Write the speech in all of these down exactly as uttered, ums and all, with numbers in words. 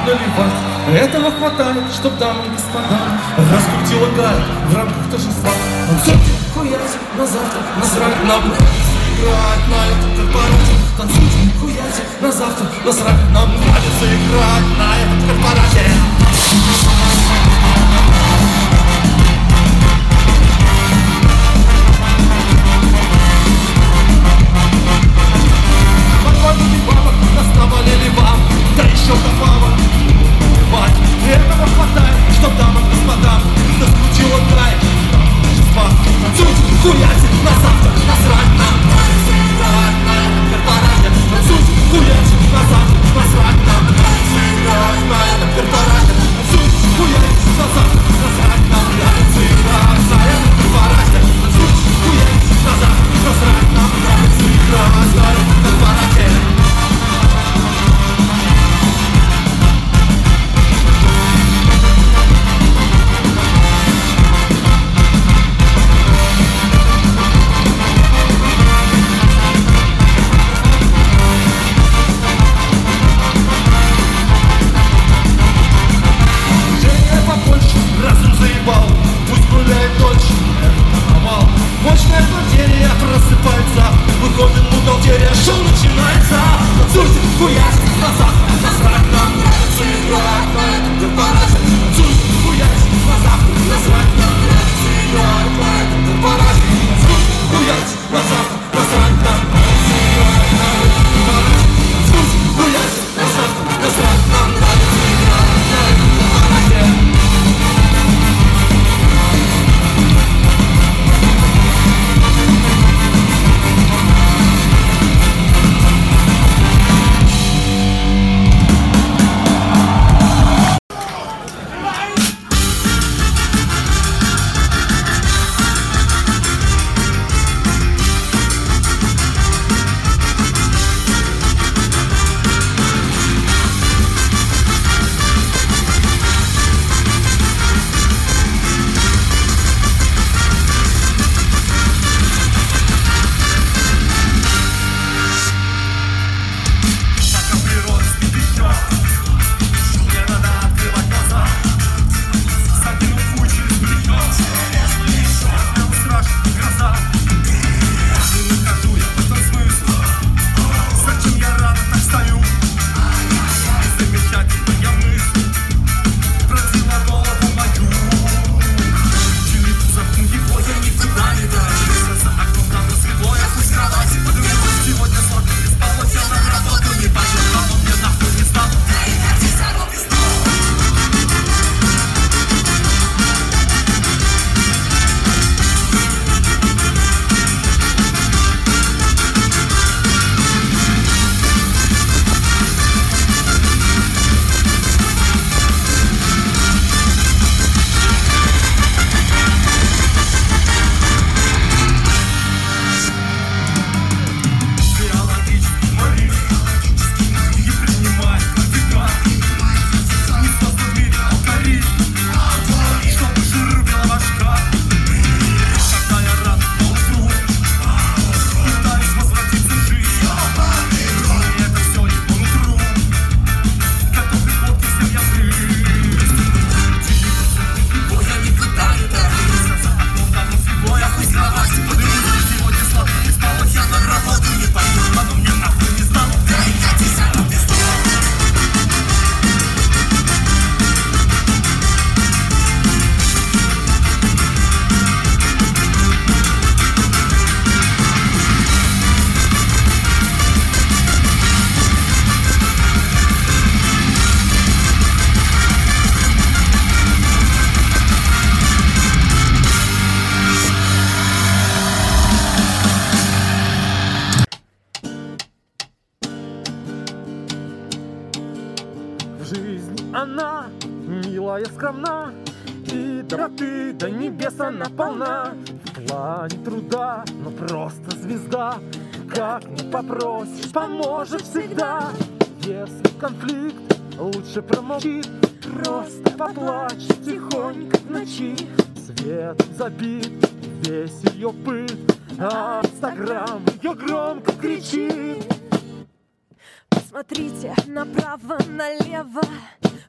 наливать. Этого хватает, чтоб дамы и господа раскрутила гайд в рамках торжества. Танцуйте, хуяйте, на завтра насрать нам, играть на этом корпорате. Танцуйте, хуяйте, на завтра насрать нам, нравится играть на этом корпорате. Подводили бабок, наставали вам, да еще добавок. Этого хватает, чтоб дамам и господам раскрутила гайд. Танцуйте, хуяйте, на завтра насрать нам, нравится играть на этом корпорате. Танцуйте, хуяйте, на завтра насрать нам, нравится играть на этом корпорате. Танцуйте, хуяйте, на завтра насрать нам, нравится играть на этом корпорате. Танцуйте, хуяйте, на завтра насрать нам, нравится играть на этом корпорате. Разум заебал, пусть гуляет дольше, это провал. Мощная бухгалтерия просыпается, выходит бухгалтерия, шоу начинается. Танцуйте, хуяйте, на завтра насрать нам, нравится играть на этом корпорате. Танцуйте, хуяйте, на завтра насрать нам, нравится играть на этом корпорате. Танцуйте, хуяйте, на завтра насрать нам, нравится играть на этом корпорате. Танцуйте, хуяйте, на завтра насрать нам, нравится играть на этом корпорате. Она милая, скромна, и доброты до небес она полна. В плане труда, но просто звезда. Как не попросишь, поможет всегда. Если конфликт, лучше промолчи, просто поплачь тихонько в ночи. Свет забит, весь ее быт, а Инстаграм ее громко кричит. Посмотрите направо-налево,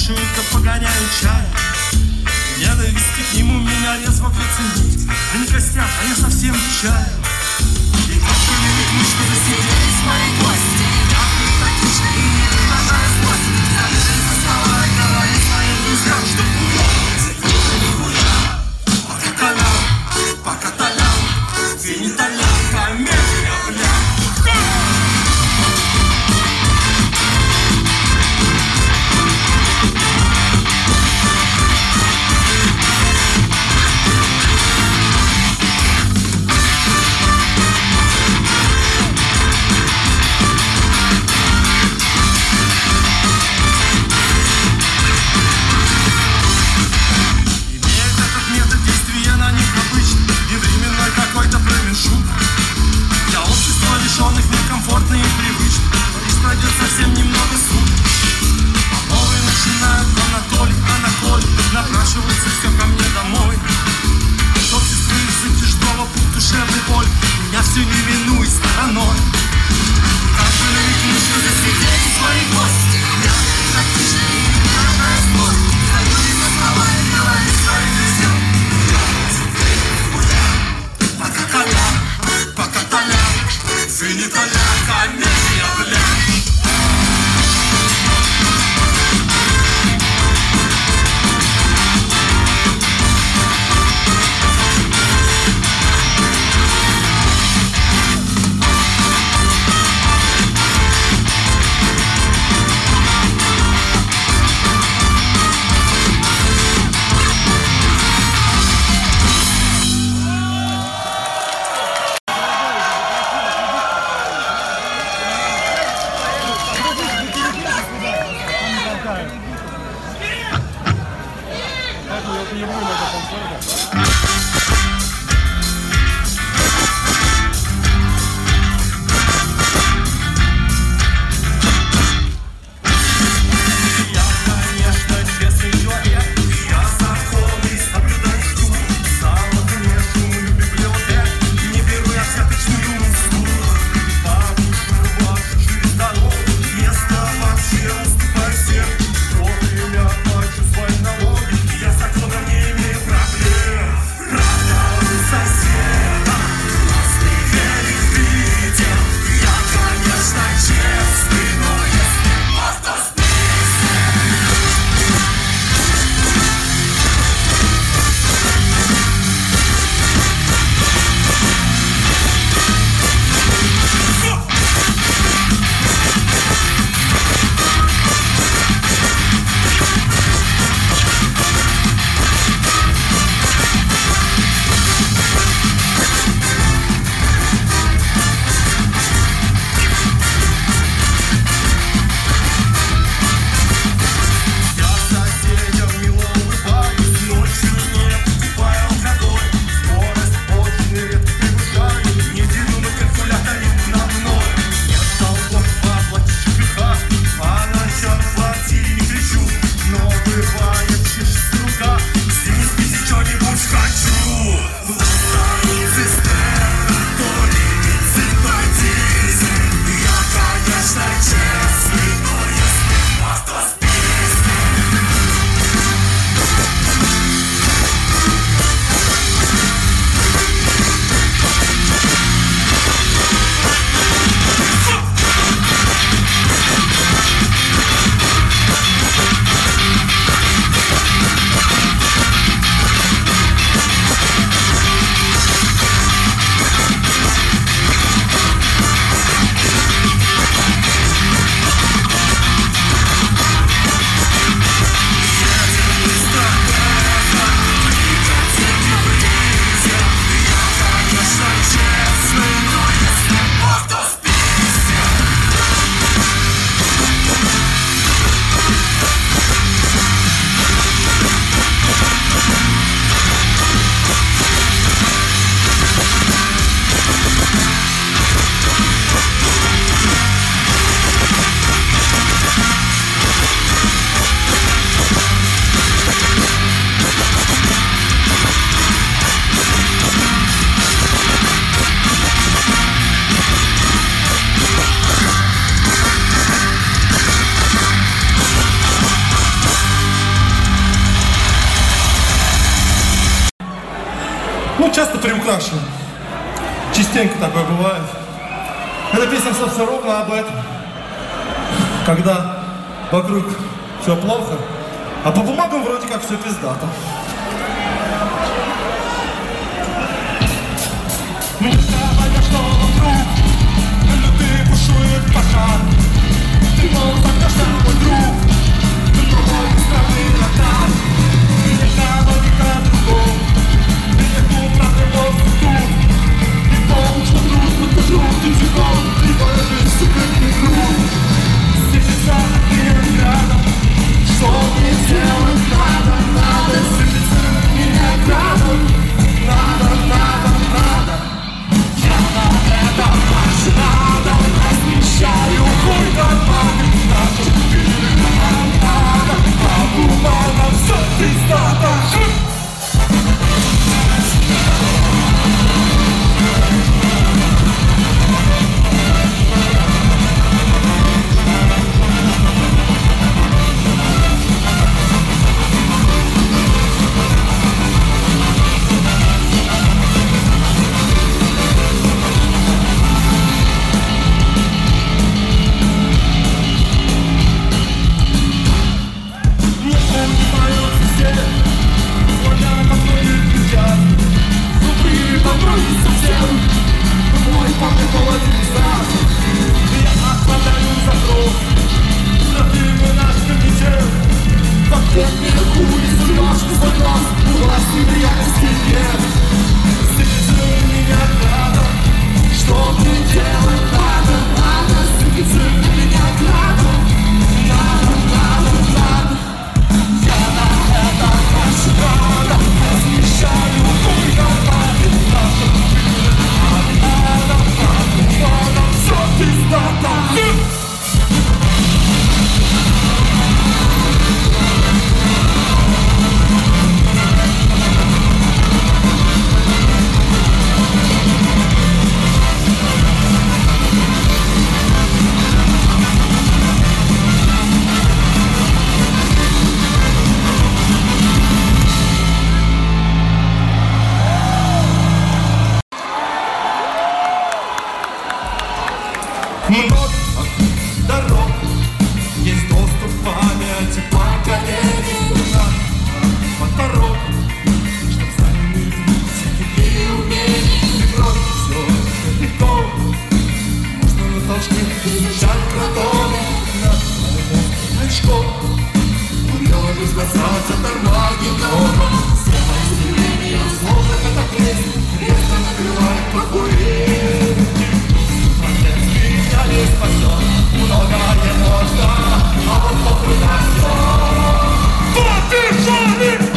кушают, да погоняют чай. Ненависти к нему меня резво приценить. А не костяк, а я совсем чаю. И как бы не видно, что засиделись мои гости. Я практично и не выражаю злость. Скажи за слова и говори своим друзьям, что хуя, пока толян, пока толян, ты не толян, комедия, бля. Лишённых некомфортно и привычно, лишь пройдет совсем немного суток. А новые начинают Анатолий, Анатолий, напрашивается все ко мне домой. Тот сестры из-за тяжелого путь душевной боли меня все не минует стороной. Как же легко, что засидеть свои гости. Я практически не выражаю злость. Стою и за слова и говорю своим друзьям. Пока толян, пока толян, ты не толян, комедия, блядь. Ну, часто приукрашен. Частенько такое бывает. Эта песня, собственно, ровно об этом. Когда вокруг все плохо, а по бумагам вроде как все пиздато. Мне кажется, что вокруг ты бушует пожар. Ты мол, тогда мой друг, ты другой страны ракар. Ты не кого, ни к другому, ты не тут, правда, тут. И помнишь, что друг, это друг, ты тихом, ты положишь, сука, не круг. Сыпется один рядом, что мне делать надо, надо. Сыпется меня рядом, надо, надо, надо. Я на это больше надо, размещаю хуй нормально. Надо, надо, по бумагам все пиздато. Много дорог, есть доступ к памяти поколений. Моторок, чтоб заменить всякие умения. И вроде все легко, можно на толчке изучать протон. На очко, умело изгасаться тормаги норма. Схема изделения, словно катаклизм, резко накрывает покурение. Не спасет, многое можно, а вот попытайся. Побежали!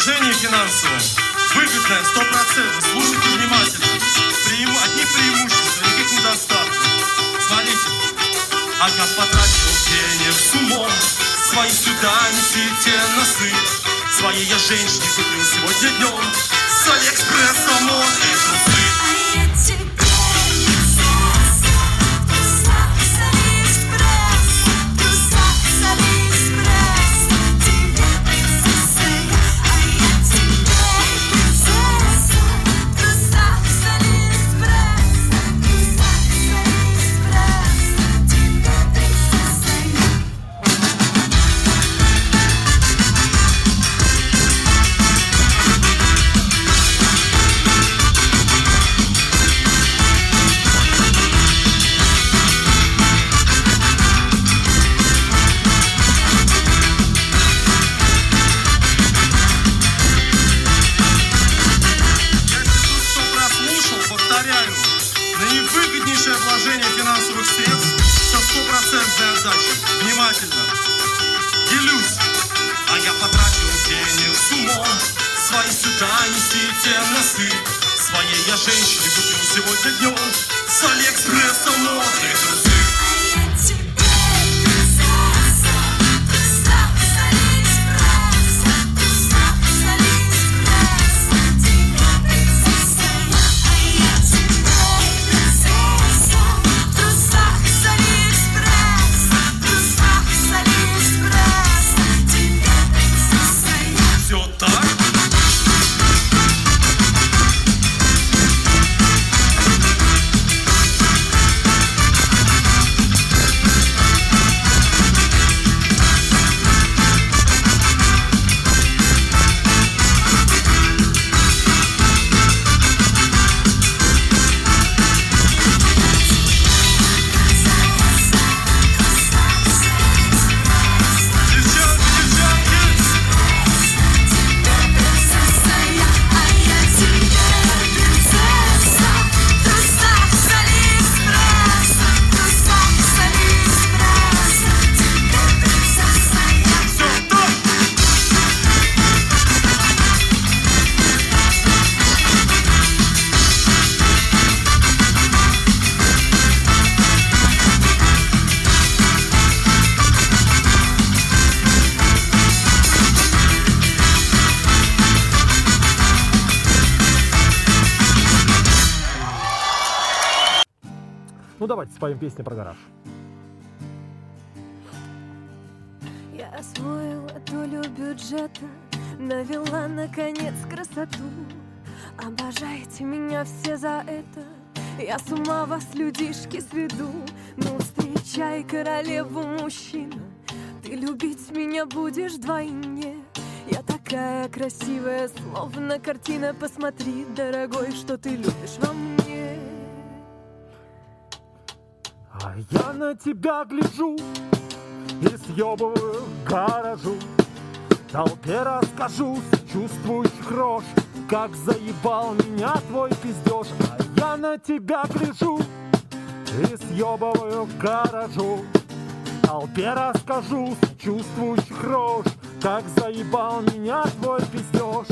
вложение финансовое выгодное, сто процентов. Слушайте внимательно. Преиму... Одни преимущества, никаких недостатков. Смотрите. А я потратил денег с умом, свои сюда несите носы. Своей я женщине купил сегодня днем с Алиэкспресса модные трусы. Своей я женщине купил сегодня днем с Алиэкспресса модные трусы. Ну давайте споем песню про гараж. Я освоила долю бюджета, навела наконец красоту. Обожаете меня все за это, я с ума вас, людишки, сведу. Ну встречай королеву мужчина, ты любить меня будешь вдвойне. Я такая красивая, словно картина. Посмотри, дорогой, что ты любишь во мне. А я на тебя гляжу и съебываю гаражу. Толпе расскажу сочувствующих рож, как заебал меня твой пиздеж. А я на тебя гляжу и съебываю гаражу. Толпе расскажу сочувствующих рож, как заебал меня твой пиздеж.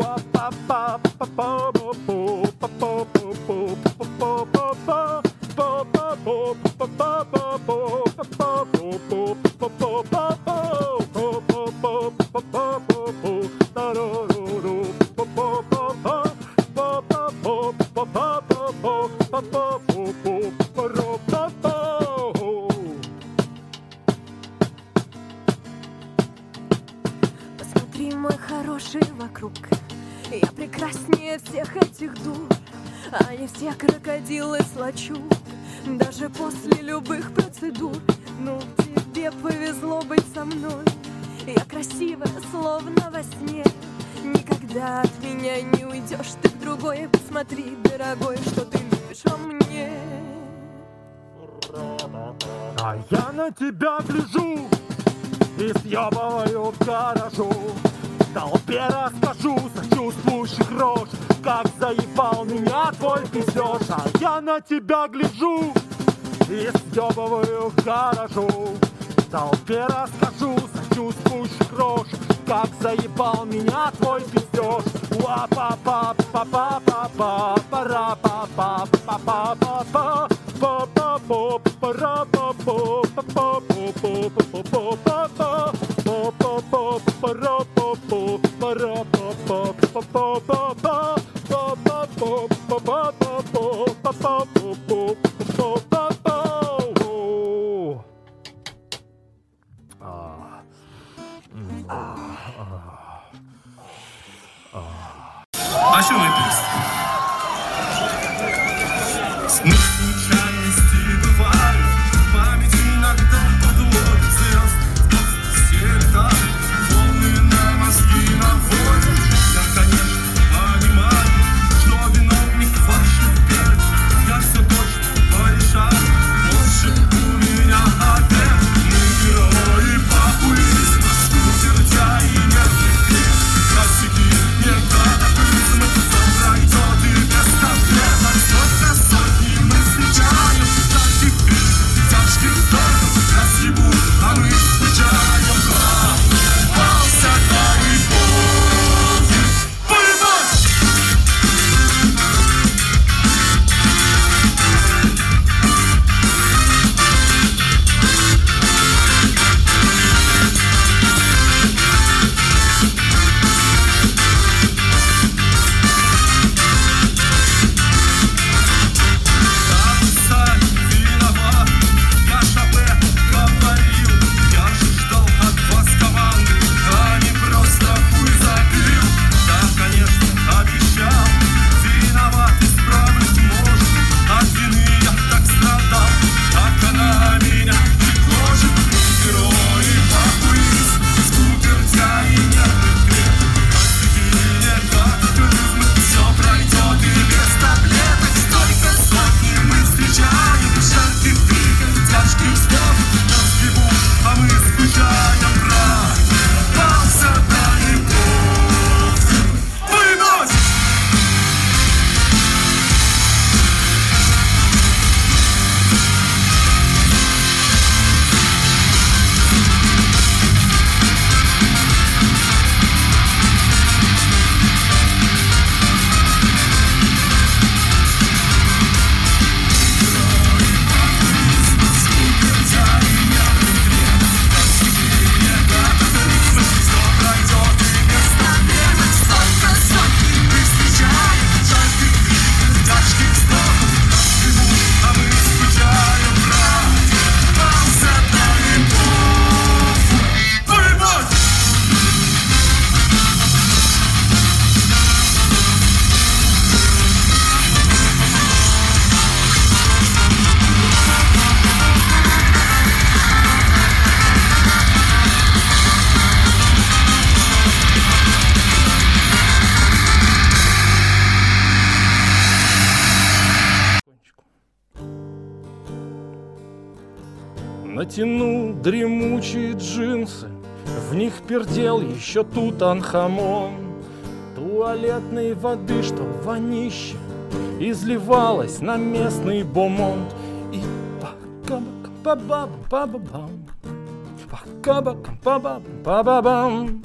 Посмотри, мой хороший, вокруг я прекраснее всех этих дур. Они все крокодилы слачу, даже после любых процедур. Ну, тебе повезло быть со мной, я красивая, словно во сне. Никогда от меня не уйдешь ты в другое. Посмотри, дорогой, что ты любишь во мне. А я на тебя гляжу и съебываю гаражу. Толпе расскажу сочувствующих рож, как заебал меня твой пиздеж. А я на тебя гляжу и съебываю гаражу. Толпе расскажу сочувствующих рож, как заебал меня твой пиздеж. А что выпить? Случайности бывают, память иногда подводит звезд. Все летают, волны на мозги наводят. Я, конечно, понимаю, что виновник ваших бед. Я все точно порешаю, больше у меня ответ. Мы герои популизма, скутердя и нервных крем. Косяки не катаклизм, это все пройдет и без таблеток. Сколько сотни мы встречаем, таких крик, тяжких вздохов. Нас ебут, а мы встречаем брат. Пался твои боги, поебать! Я шапе говорил, я же ждал от вас команды, а не просто хуй забил. Да, конечно, обещал, виноват, исправить может. От вины я так страдал, так она меня не гложет. Мы герои популизм, скутердя и нервных крем. Косяки не катаклизм, все пройдет и без таблеток. Столько сотни мы встречаем, жарких криков, тяжких слов. Нас ебут, а мы скучаем, брат. Пался на любовь, поебать! Натянул дремучие джинсы, в них пердел еще Тутанхамон. Туалетной воды, что вонище, изливалась на местный бомонд. И па-ка-ба-кам-па-ба-бам, па-ка-ба-кам-па-ба-бам,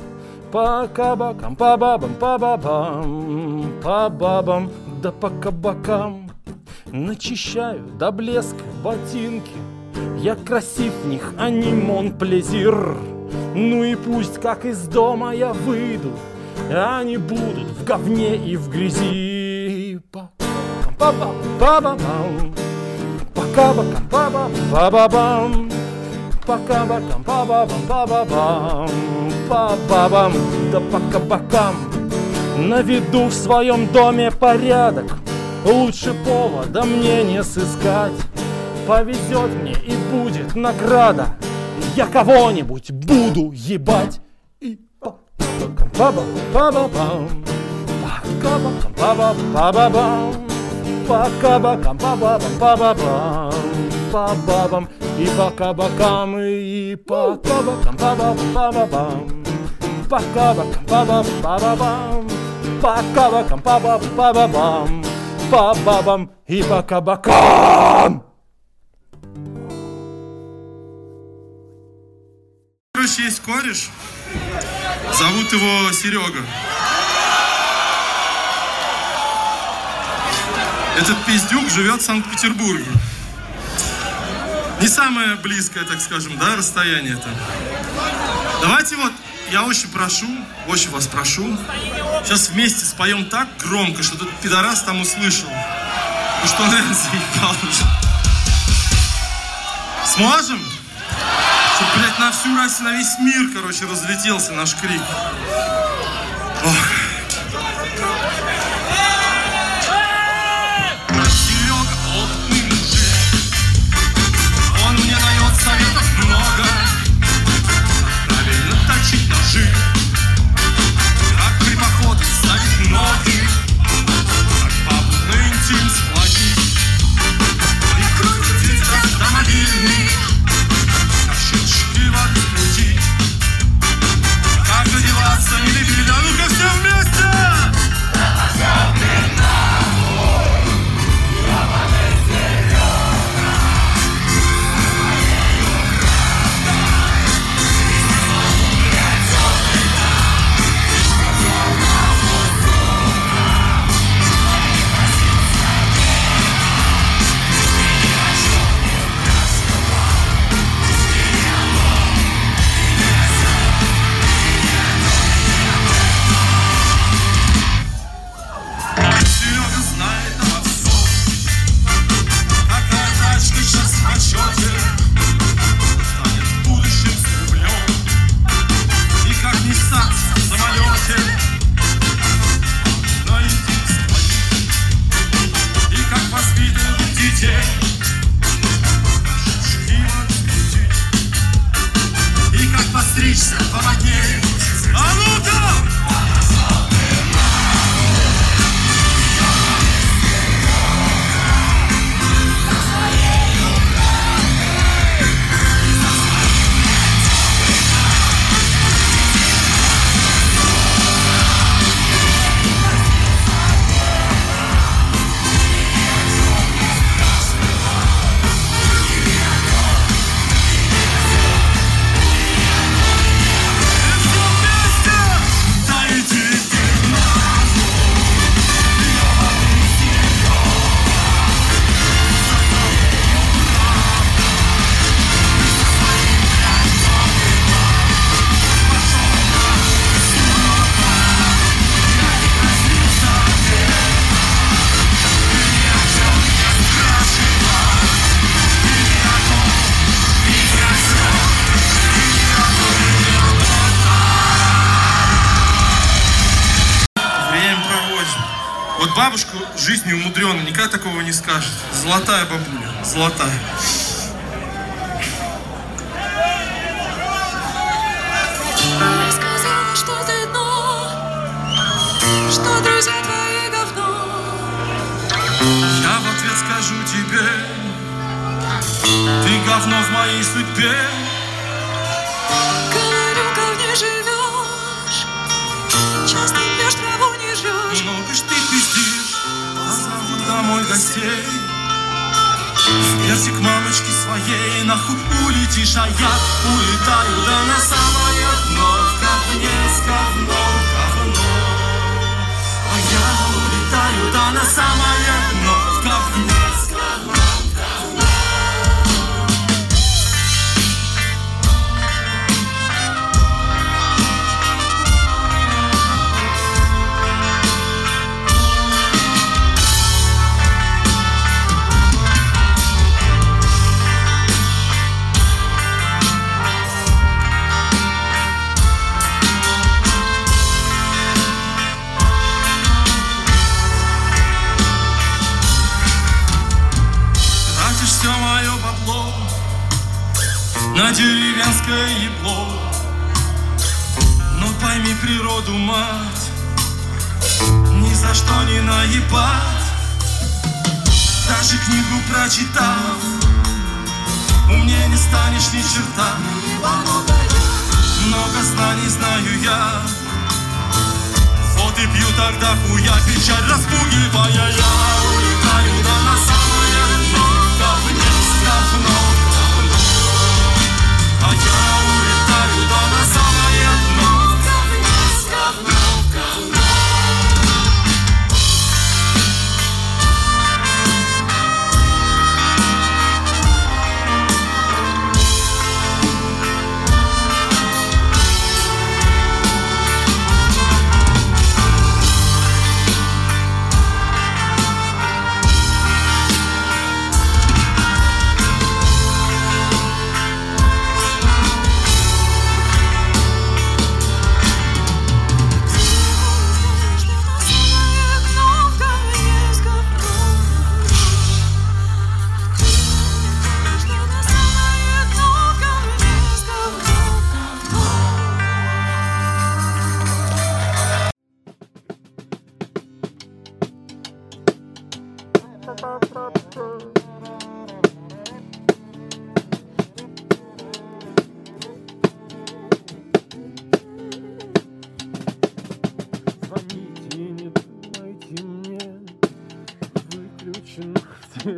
па-ка-ба-кам-па-ба-бам-па-ба-бам, па-ба-бам, да по кабакам. Начищаю до блеска ботинки, я красив в них, а не Монплезир. Ну и пусть, как из дома я выйду, они будут в говне и в грязи. Па-ба-бам, па-ка-ба-кам-па-ба-бам, па-ка-ба-кам-па-ба-бам, па-ба-бам, да по кабакам. Наведу в своем доме порядок, лучше повода мне не сыскать. Повезет мне и будет награда, я кого-нибудь буду ебать. И па-ба-бам, па-ка-ба-бам, па-ка-ба-кам-па-ба-бам, па-ба-бам, и па-ка-ба-кам, и па-ка-ба-кам-па-ба-бам, па-ка-ба-кам-па-ба-бам, па-ка-ба-кам-па-ба-бам, па-ба-бам, и па-ка-ба-кам. Короче, есть кореш, Зовут его Серега. Этот пиздюк живет в Санкт-Петербурге. Не самое близкое, так скажем, да, расстояние там. Давайте вот, я очень прошу, очень вас прошу, сейчас вместе споем так громко, что этот пидорас там услышал. Ну что он реально заебал уже. Сможем? Чтобы, блядь, на всю Россию, на весь мир, короче, разлетелся наш крик. Ох. Серега опытный мужик. Он мне дает советов много. Правильно точить ножи. Как при походе ставить ноги. Как бабу на интим сплотить. И крутить автомобильный. Как щелчки воды крутить. Как одеваться не любили. А ну-ка все вместе! Вот бабушка жизнью умудренная, никогда такого не скажет. Золотая бабуля, золотая. Сказала, что ты дно, что друзья твои говно. Я в ответ скажу тебе, ты говно в моей судьбе. Говорю, не живешь, часто пьешь, траву не жрешь. Много ж ты пиздишь, а зовут домой гостей. Смерти к мамочке своей нахуй улетишь, а я улетаю, да на самое дно. В говне с говном говно. А я улетаю, да на самое дно. В говне с говном говно. На деревенское ебло. Но пойми природу, мать, ни за что не наебать. Даже книгу прочитав, умнее не станешь ни черта. Много знаний знаю я, вот и пью тогда хуя, печаль распугивая. Я улетаю, да на самое дно. Говне с говном. А я улетаю, да на самое дно.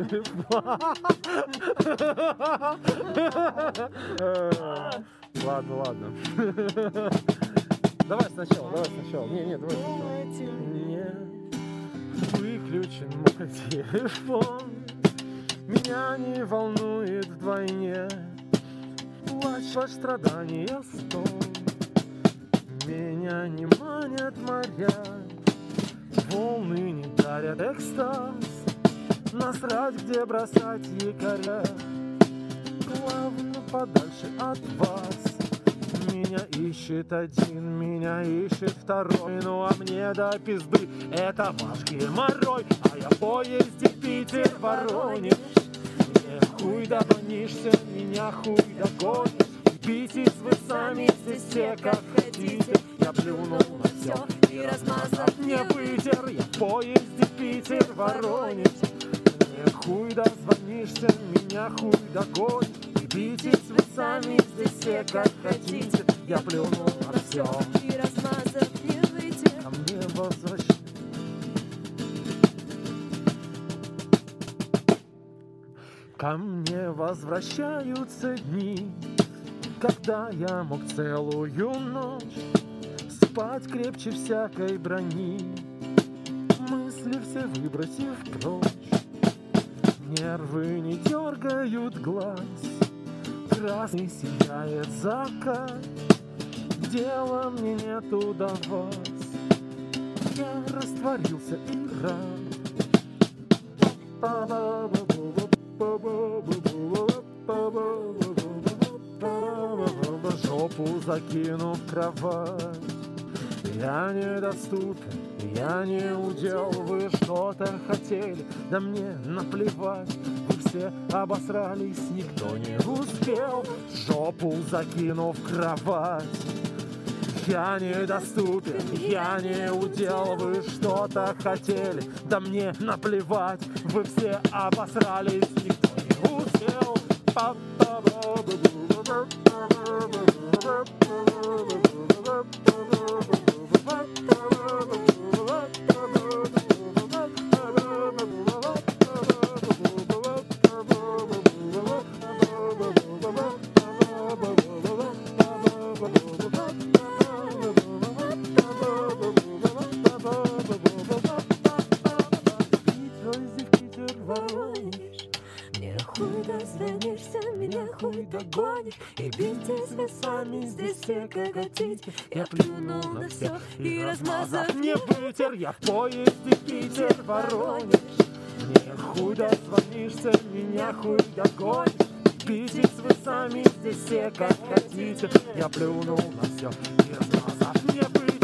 Ладно, ладно. Давай сначала, давай сначала. Не, не, давай сначала. Не выключен мой телефон. Меня не волнует вдвойне. Плачь, ваш страдания стон. Меня не манят моря. Волны не дарят экстаз. Насрать, где бросать якоря. Главное подальше от вас. Меня ищет один, меня ищет второй. Ну а мне до пизды это ваш геморрой. А я в поезде Питер-Воронеж. Мне хуй догонишься, меня хуй догонишь. Битесь вы сами здесь все как хотите. Я плюнул на все и размазав мне вытер. Я в поезде Питер-Воронеж. Мне хуй дозвонишься, меня хуй догонишь. Битесь вы сами здесь все как хотите. Я плюнул на все и размазав мне вытер. Ко мне возвращаются. Ко мне возвращаются дни, когда я мог целую ночь спать крепче всякой брони, мысли все выбросив прочь. Нервы не дергают глаз, красный сияет закат. Дела мне нету до вас, я растворился и рад. Жопу закину в кровать. Я недоступен, я не удел. Вы что-то хотели, да мне наплевать. Вы все обосрались, никто не успел. Жопу закину в кровать. Я недоступен, я не удел. Вы что-то хотели, да мне наплевать. Вы все обосрались, никто не успел. И битесь вы сами здесь все как хотите. Я плюнул на все и размазав мне вытер. Я в поезде Питер-Воронеж. Мне хуй дозвонишься, меня хуй догонишь. Битесь вы сами здесь все как хотите. Я плюнул на все и размазав мне вытер.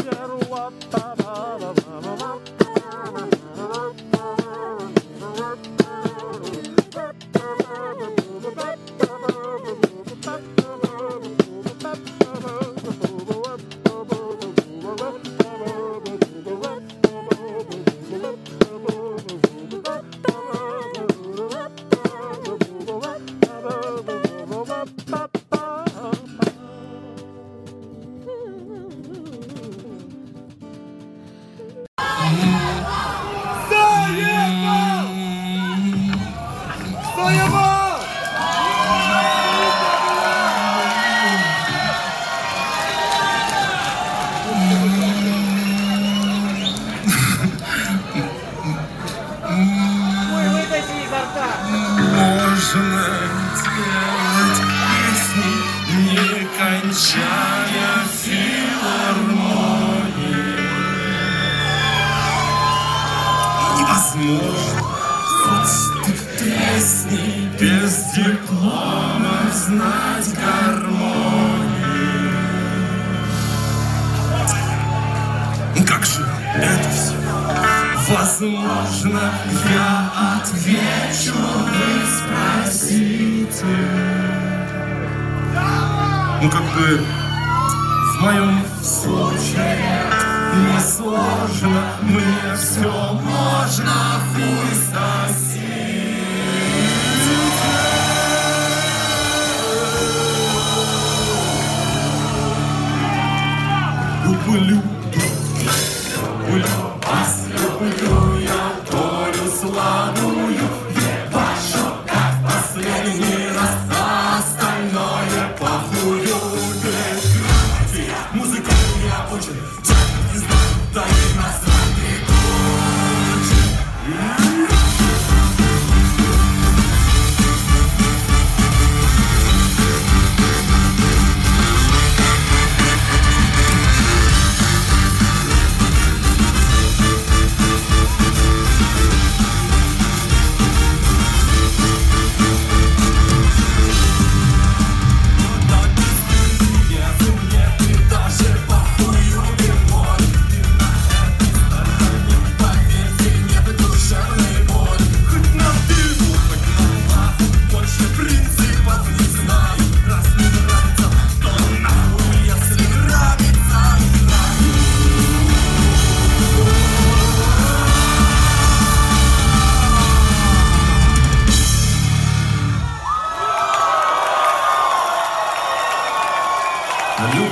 Возможно, я отвечу, вы спросите. Ну, как бы в моем случае несложно, мне все можно, хуй соси. Люблю, люблю, люблю я долю сладую, ебать.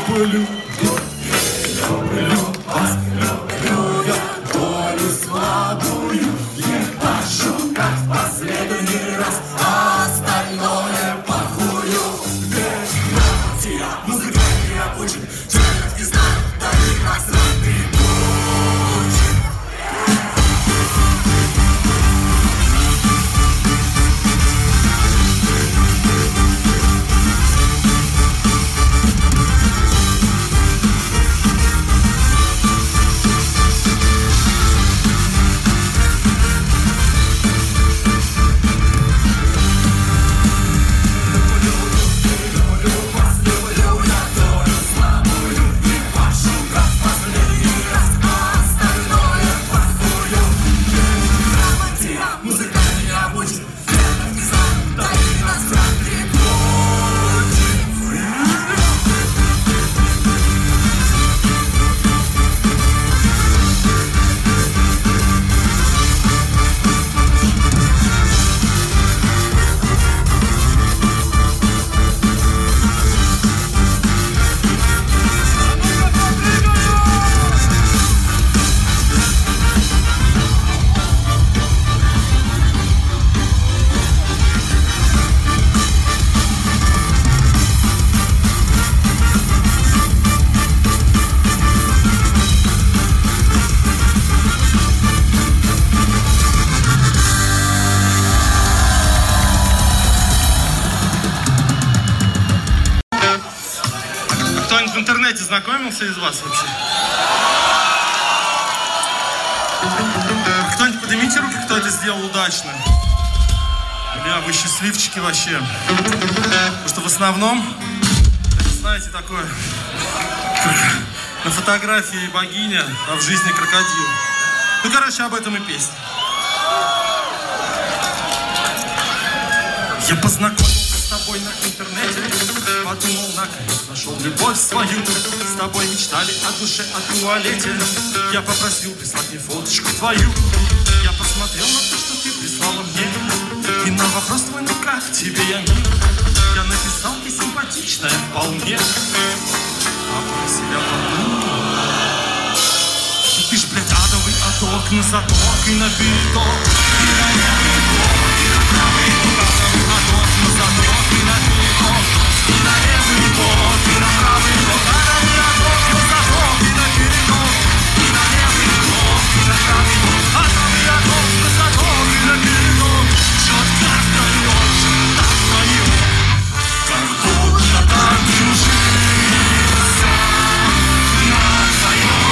люблю, люблю вас, люблю я долю слабую. Не прошу, как в последний раз, а остальное похую. Вернемся, музыка не обучен, черт не знаю, да и красный путь. Кто-нибудь в интернете знакомился из вас вообще? Кто-нибудь поднимите руки, кто это сделал удачно? Бля, вы счастливчики вообще. Потому что в основном, это, знаете, такое, как на фотографии богиня, а в жизни крокодил. Ну, короче, об этом и песня. Я познакомился с тобой на интернете, подумал, наконец нашел любовь свою. С тобой мечтали о душе, о туалете. Я попросил прислать мне фоточку твою. Я посмотрел на то, что ты прислала мне, и на вопрос твой, ну как тебе я мил, я написал, ты симпатичная вполне, а про себя подумал. Ты ж, блядь, адовый оток на заток и на передок, и на левый бок, и на правый бок. Адовый оток на заток и на передок, и на левый бок, и на правый бок. Адовый оток на заток и на передок, и на левый бок, и на правый бок. Адовый оток на заток и на передок. Четко встаёт, четко встаёт, как будто там чужие. На твоём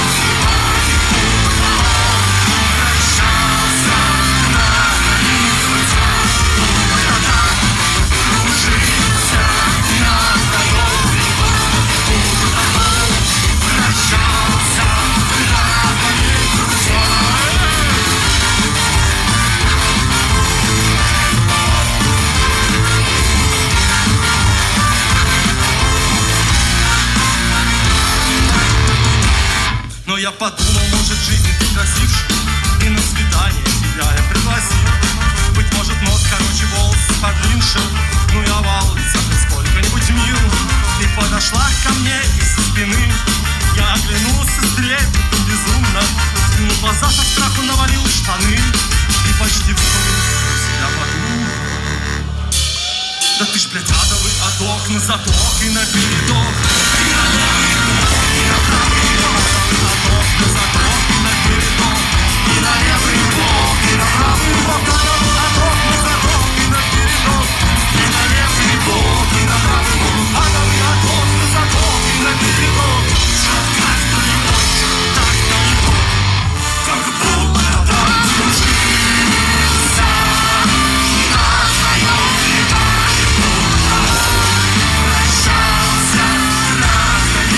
но я подумал, может, жизнь ты красивше, и на свидание тебя я пригласил. Быть может, нос короче, волосы подлиннее, ну и овал лица хоть сколько-нибудь мил. Ты подошла ко мне из-за спины, я оглянулся стрельбом безумно, ну глаза со страху навалил штаны, и почти вспомнил себя подумал. Да ты ж, блядь, адовый оток на заток и на передок, и на левый бок, и на правый бок. Адовый оток на заток и на передок, и на левый бок, и на правый бок. Адовый оток на заток и на передок, и на левый бок, и на правый бок. Адовый оток на заток и на передок. Четко встаёт, четко встаёт, как будто там кружится на твоём веках. Прощался на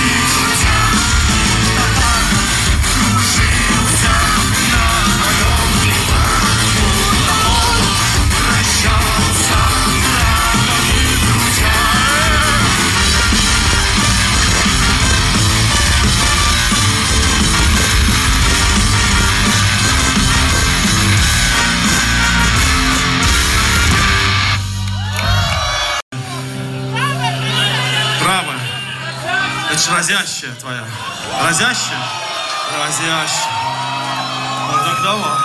ж разящая твоя. Разящая? Разящая. Ну так давай.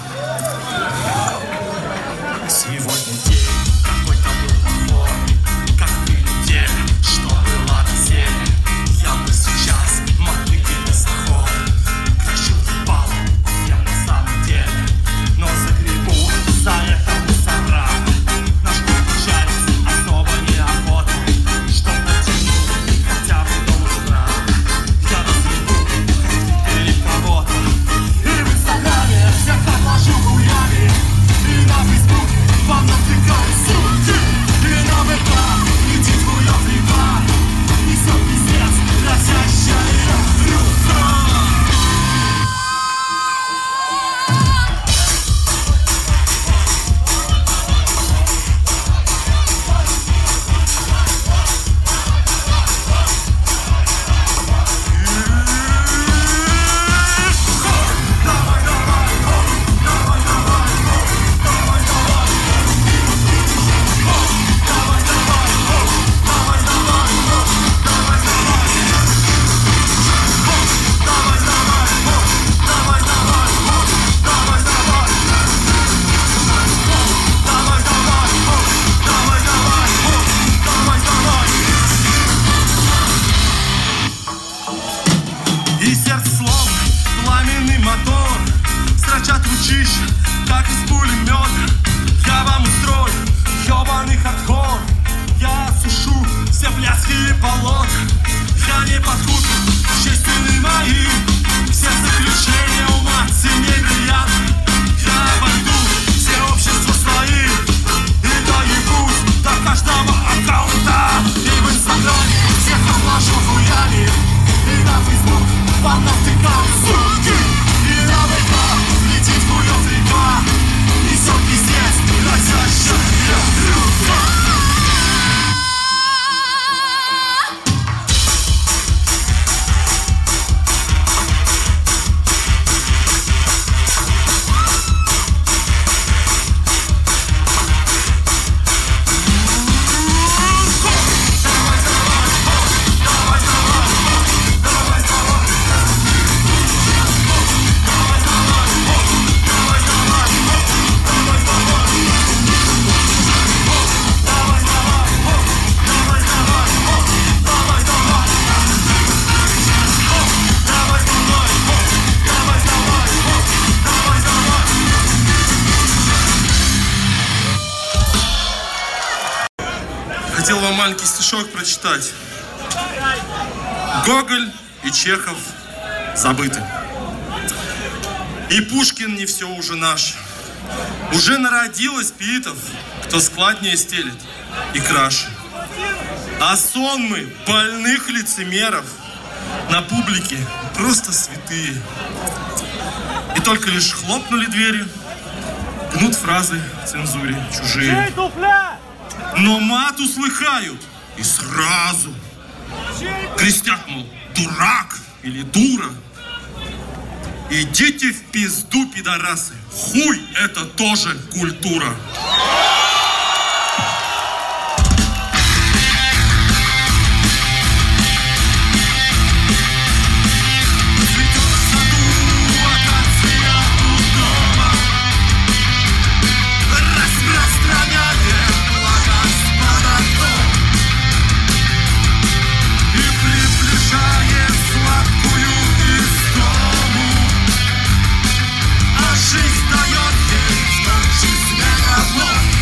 Сегодня день какой-то был плохой, как и неделя, что было на селе. Я бы сейчас мотыги на сахар кращил ебал, я на самом деле. Но загребу за это мусора. Наш получается особо неохота, чтоб натянуть хотя бы до утра. Я разъебу или кого-то, и в инстаграме всех отложу хуями. И на фейсбуке вам натыкаю сутки. И на ВК летит хуёв река. Несёт пиздец, разящая люстра. И сердце словно пламенный мотор, строчат ручища, как из пулемета. Я вам устрою ёбаный хардкор. Я осушу все блядские болота. Я не подкуплю честные мои все заключения ума ценней бриллиант. Я обойду все общества свои и доебусь до каждого аккаунта. И в инстаграме всех обложу хуями. И на фейсбук вам натыкаю суки. И на ВК летит хуёв река. Несёт пиздец, разящая люстра. Хотел вам маленький стишок прочитать. Гоголь и Чехов забыты. И Пушкин не все уже наш. Уже народилось питов, кто складнее стелит и краше. А сонмы больных лицемеров на публике просто святые. И только лишь хлопнули двери, гнут фразы в цензуре чужие. Но мат услыхают и сразу крестят, мол, дурак или дура. Идите в пизду, пидорасы. Хуй — это тоже культура. Жизнь дает ей, что жизнь это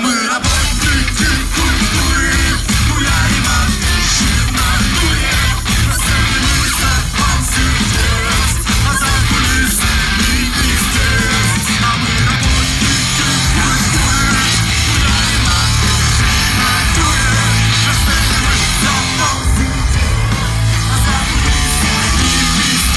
мы работники культуры, хуяри мальчиши в натуре. На сцене мы сорвем сердец, а за кулисами пиздец. А мы работники культуры, хуяри мальчиши в натуре. На сцене мы сорвем сердец, а за кулисами пиздец.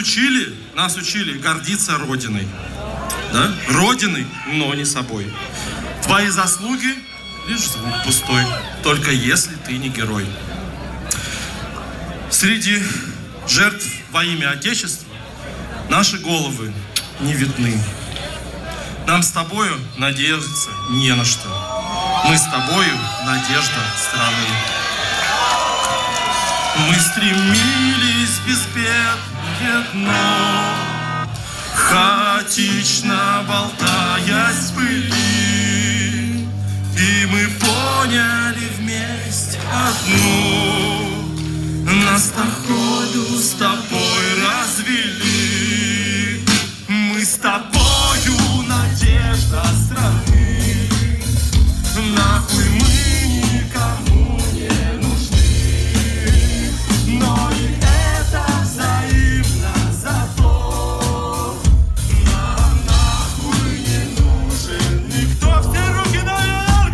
учили, нас учили гордиться Родиной. Да? Родиной, но не собой. Твои заслуги — лишь звук пустой, только если ты не герой. Среди жертв во имя Отечества наши головы не видны. Нам с тобою надеяться не на что. Мы с тобою надежда страны. Мы стремились безбедное дно, хаотично болтаясь в пыли, и мы поняли вместе одно: нас походу с тобой развели. Мы с тобою надежда страны. Нахуй мы никому не нужны, но и это взаимно зато. Нам нахуй не нужен никто. Все руки наверх!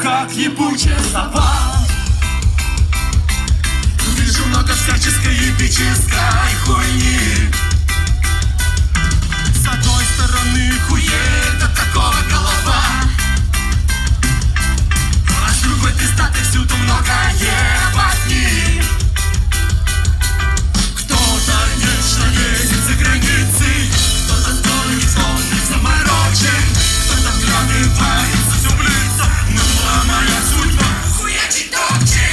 как ебучая сова. Вижу много всяческой эпической хуйни. С одной стороны хуеет от такого голова, а с другой пиздатой всюду много ебатни. Кто-то вечно ездит за границей, кто-то сдорный, сонный, заморочен, кто-то в грани варится, все близко. Ну а моя судьба хуячить топчик.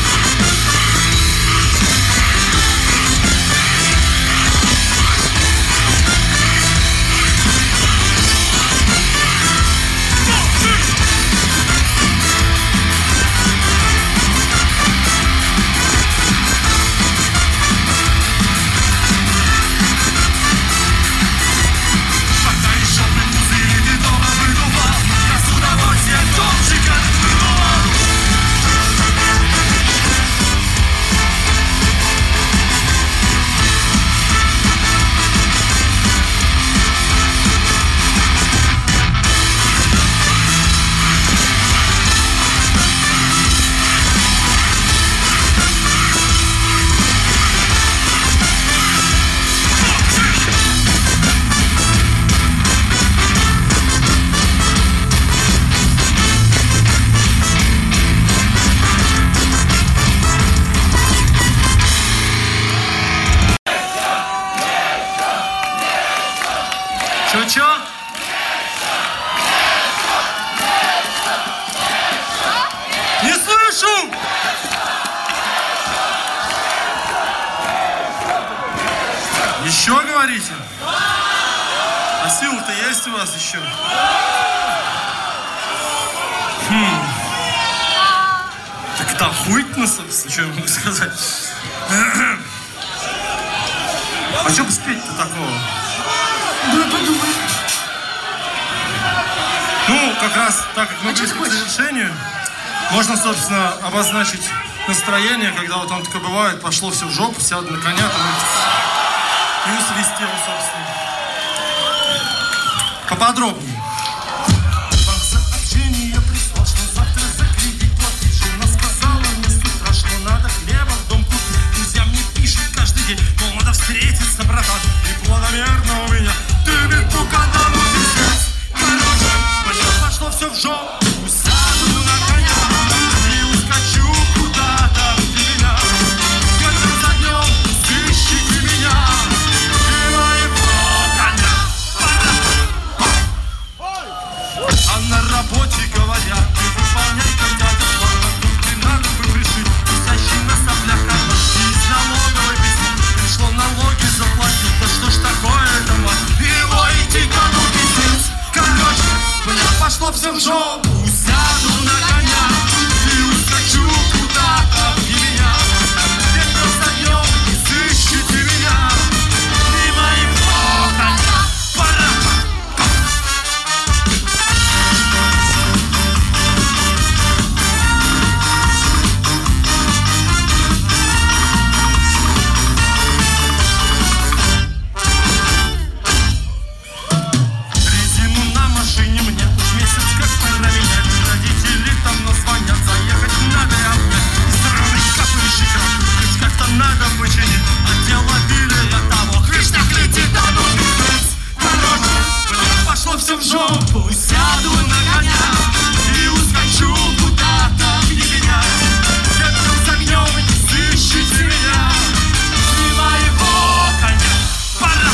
Чё-чё? Не слышу! Еще говорите? А силы-то есть у вас еще? Хм. Так это охуительно, собственно, что я могу сказать. А что бы спеть-то такого? Ну, как раз, так как мы близки к завершению, можно, собственно, обозначить настроение, когда вот он такое бывает, пошло все в жопу, сяду на коня, там, и усвистел, собственно. Поподробнее. Банк сообщения прислал, что завтра за кредит платить. Жена сказала мне с утра, что надо хлеба в дом купить. Друзья мне пишут каждый день, мол, надо встретиться, братан. И планомерно у меня дымит по каналу пиздец. Короче, мне пошло все в жопу. Сяду на коня и ускочу куда-то в меня. Днем за днем сыщите меня и моего коня. А на работе говорят, ты выполняй когда-то план. Ты надо бы пришить, висящий на соплях карман. И из налоговой письмо пришло налоги заплатить. Да что ж такое-то, мать? Его идти кому пиздец. Короче, бля, пошло все в жопу. Сяду на коня и ускочу куда-то в меня. Днем за днем сыщите меня и моего коня. Пора. Резину на машине мне уж месяц как пора менять. Родители давно звонят, заехать надо обнять. И сраный капыщик хоть как-то надо починить. Автомобиля до того, хрящак летит, да ну пиздец. Короче, бля, пошло все в жопу. Сяду на коня и ускочу куда-то в меня. Днем за огнем сыщите меня и моего коня. Пора.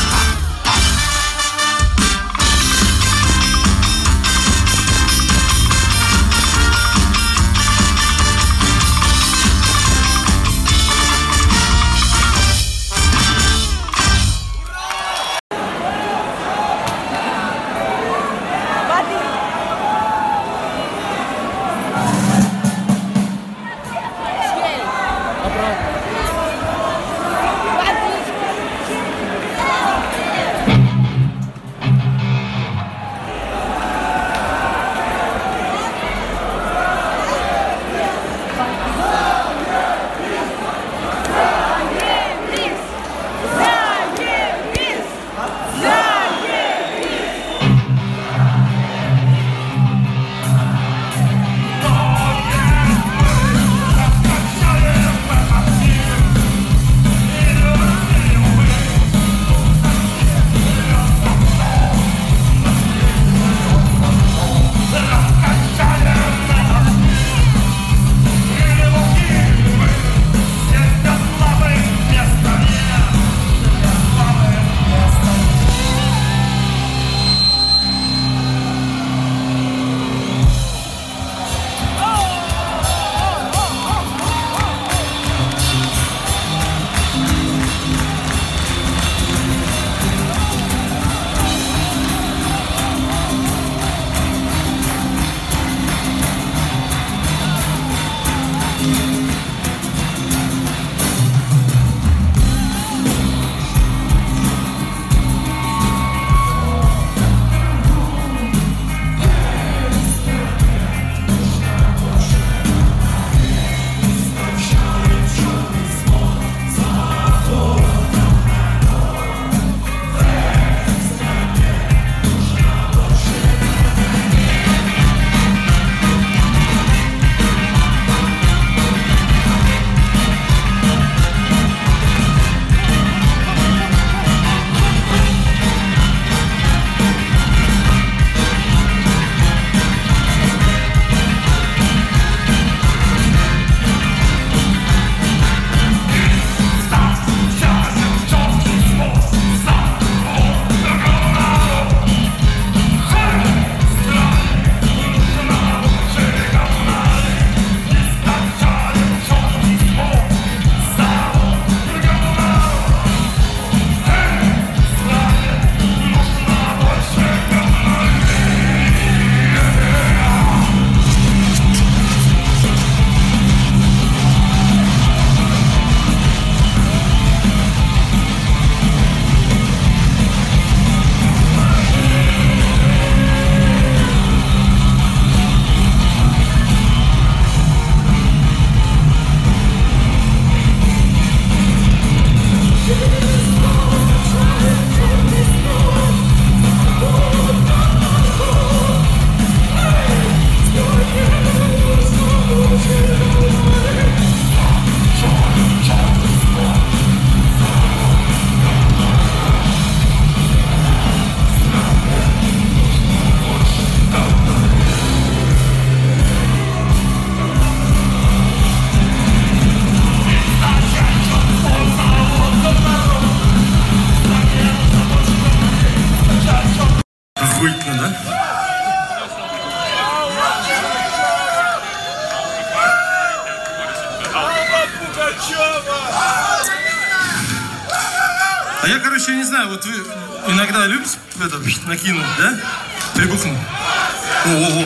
А я, короче, я не знаю, вот вы иногда любите это накинуть, да? Прибухнуть. О-о-о.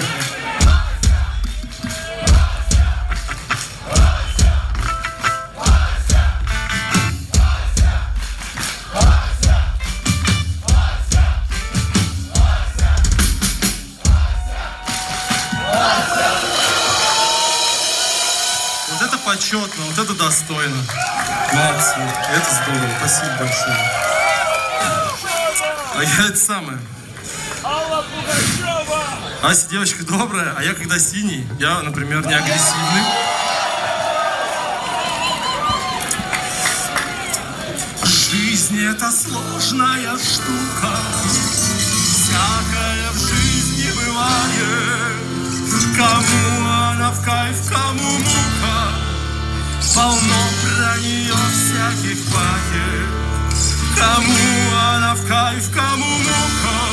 Вот это почетно, вот это достойно. Молодцы, это здорово, спасибо большое. А я это самое. Ася девочка добрая, а я когда синий, я, например, не агрессивный. Жизнь это сложная штука, всякое в жизни бывает. Кому она в кайф, кому мука, полно про нее всяких баек. Кому она в кайф, кому мука,